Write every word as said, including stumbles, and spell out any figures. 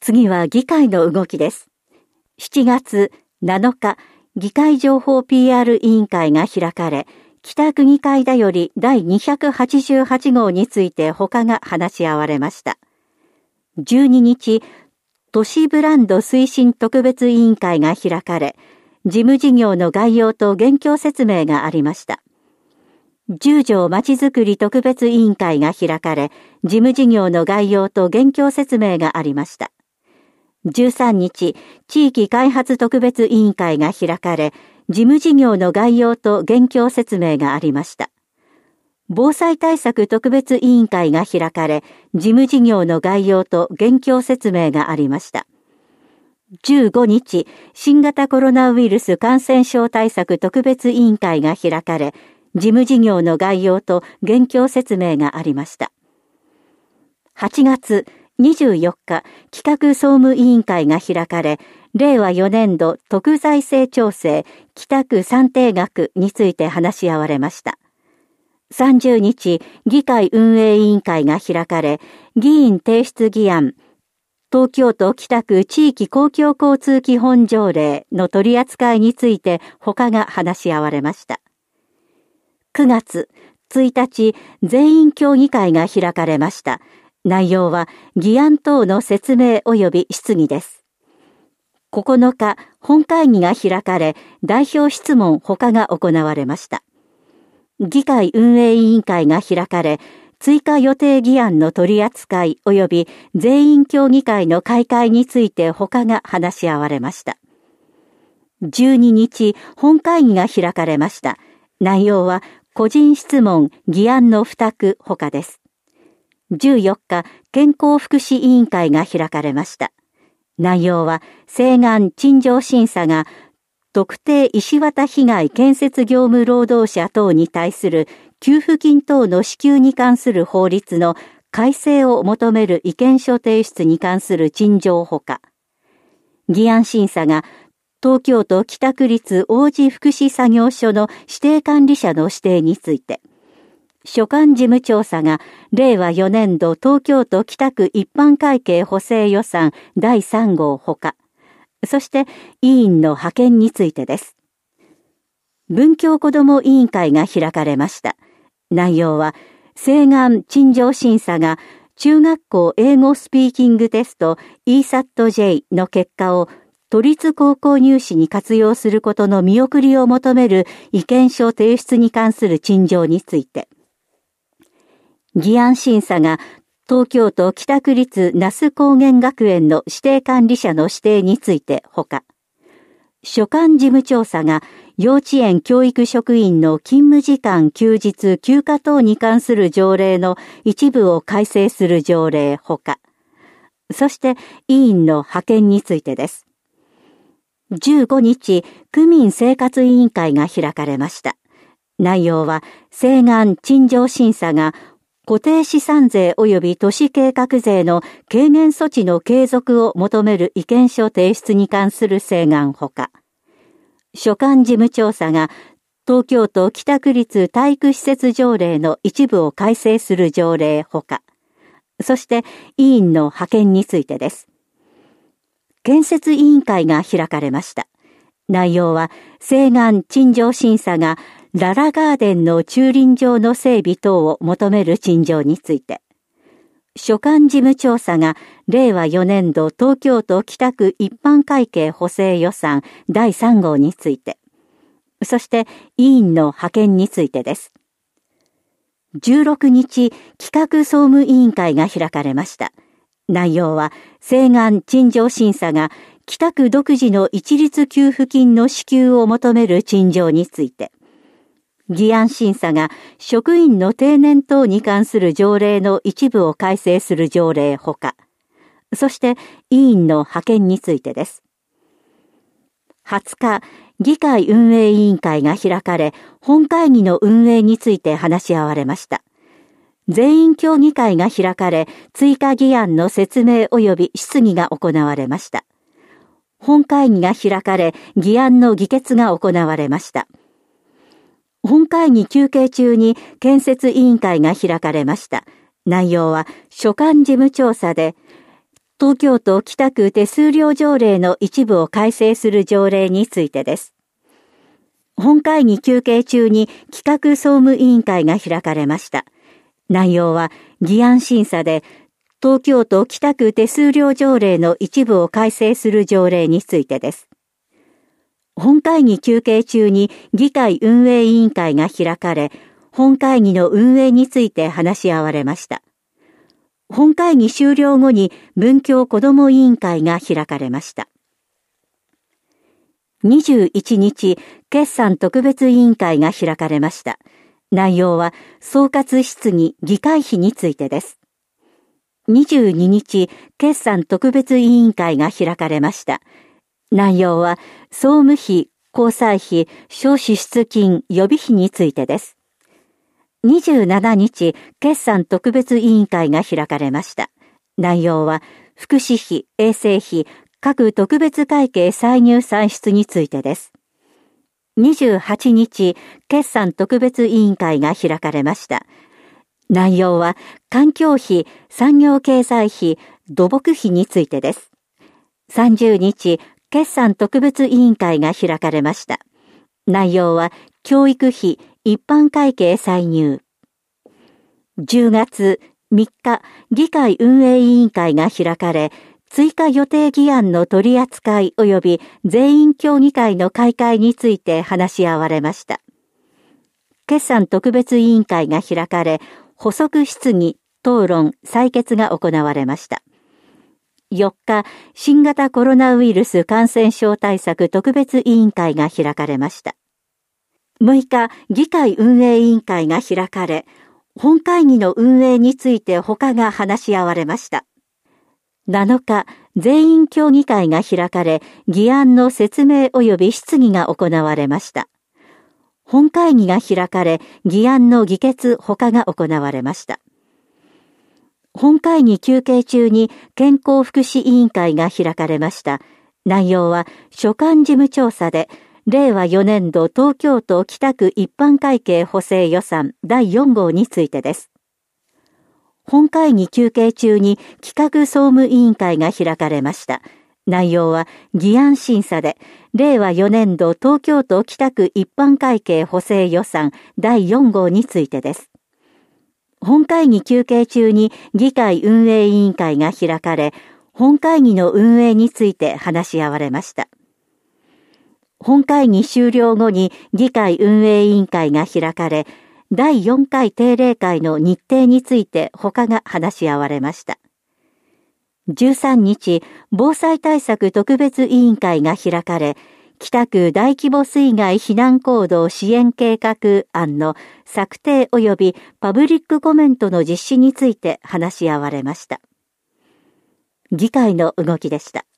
次は議会の動きです。しちがつなのか、議会情報 ピーアール 委員会が開かれ、北区議会だよりだいにひゃくはちじゅうはちごうについて他が話し合われました。じゅうににち、都市ブランド推進特別委員会が開かれ、事務事業の概要と現況説明がありました。十条まちづくり特別委員会が開かれ、事務事業の概要と現況説明がありました。じゅうさんにち、地域開発特別委員会が開かれ、事務事業の概要と現況説明がありました。防災対策特別委員会が開かれ、事務事業の概要と現況説明がありました。じゅうごにち、新型コロナウイルス感染症対策特別委員会が開かれ、事務事業の概要と現況説明がありました。はちがつにじゅうよっか、企画総務委員会が開かれ、れいわよねんど特財政調整北区算定額について話し合われました。さんじゅうにち、議会運営委員会が開かれ、議員提出議案、東京都北区地域公共交通基本条例の取り扱いについて他が話し合われました。くがつついたち、全員協議会が開かれました。内容は議案等の説明及び質疑です。ここのか、本会議が開かれ、代表質問他が行われました。議会運営委員会が開かれ、追加予定議案の取り扱い及び全員協議会の開会について他が話し合われました。じゅうににち、本会議が開かれました。内容は個人質問、議案の付託他です。じゅうよっか、健康福祉委員会が開かれました。内容は、請願陳情審査が、特定石綿被害建設業務労働者等に対する給付金等の支給に関する法律の改正を求める意見書提出に関する陳情ほか、議案審査が、東京都北区立王子福祉作業所の指定管理者の指定について、所管事務調査が、れいわよねんど東京都北区一般会計補正予算だいさんごうほか、そして委員の派遣についてです。文教子ども委員会が開かれました。内容は、請願陳情審査が、中学校英語スピーキングテスト イーサットジェイ の結果を都立高校入試に活用することの見送りを求める意見書提出に関する陳情について、議案審査が東京都北区立那須高原学園の指定管理者の指定についてほか、所管事務調査が幼稚園教育職員の勤務時間休日休暇等に関する条例の一部を改正する条例ほか、そして委員の派遣についてです。じゅうごにち、区民生活委員会が開かれました。内容は、請願陳情審査が固定資産税及び都市計画税の軽減措置の継続を求める意見書提出に関する請願ほか、所管事務調査が東京都北区立体育施設条例の一部を改正する条例ほか、そして委員の派遣についてです。建設委員会が開かれました。内容は、請願陳情審査がララガーデンの駐輪場の整備等を求める陳情について、所管事務調査がれいわよねんど東京都北区一般会計補正予算だいさんごうについて、そして委員の派遣についてです。じゅうろくにち、企画総務委員会が開かれました。内容は、請願陳情審査が北区独自の一律給付金の支給を求める陳情について、議案審査が職員の定年等に関する条例の一部を改正する条例ほか、そして委員の派遣についてです。はつか、議会運営委員会が開かれ、本会議の運営について話し合われました。全員協議会が開かれ、追加議案の説明及び質疑が行われました。本会議が開かれ、議案の議決が行われました。本会議休憩中に建設委員会が開かれました。内容は所管事務調査で、 東京都北区手数料条例の一部を改正する条例についてです。本会議休憩中に企画総務委員会が開かれました。内容は議案審査で、東京都北区手数料条例の一部を改正する条例についてです。本会議休憩中に議会運営委員会が開かれ、本会議の運営について話し合われました。本会議終了後に文教子ども委員会が開かれました。にじゅういちにち、決算特別委員会が開かれました。内容は総括質疑議会費についてです。にじゅうににち、決算特別委員会が開かれました。内容は総務費、交際費、小支出金、予備費についてです。にじゅうしちにち、決算特別委員会が開かれました。内容は福祉費、衛生費、各特別会計歳入算出についてです。にじゅうはちにち、決算特別委員会が開かれました。内容は環境費、産業経済費、土木費についてです。さんじゅうにち、決算特別委員会が開かれました。内容は教育費、一般会計歳入。じゅうがつみっか、議会運営委員会が開かれ、追加予定議案の取り扱い及び全員協議会の開会について話し合われました。決算特別委員会が開かれ、補足質疑、討論、採決が行われました。よっか、新型コロナウイルス感染症対策特別委員会が開かれました。むいか、議会運営委員会が開かれ、本会議の運営について他が話し合われました。なのか、全員協議会が開かれ、議案の説明及び質疑が行われました。本会議が開かれ、議案の議決他が行われました。本会議休憩中に健康福祉委員会が開かれました。内容は所管事務調査で、れいわよねんど東京都北区一般会計補正予算だいよんごうについてです。本会議休憩中に企画総務委員会が開かれました。内容は議案審査で、れいわよねんど東京都北区一般会計補正予算だいよんごうについてです。本会議休憩中に議会運営委員会が開かれ、本会議の運営について話し合われました。本会議終了後に議会運営委員会が開かれ、だいよんかい定例会の日程について他が話し合われました。じゅうさんにち、防災対策特別委員会が開かれ、北区大規模水害避難行動支援計画案の策定及びパブリックコメントの実施について話し合われました。議会の動きでした。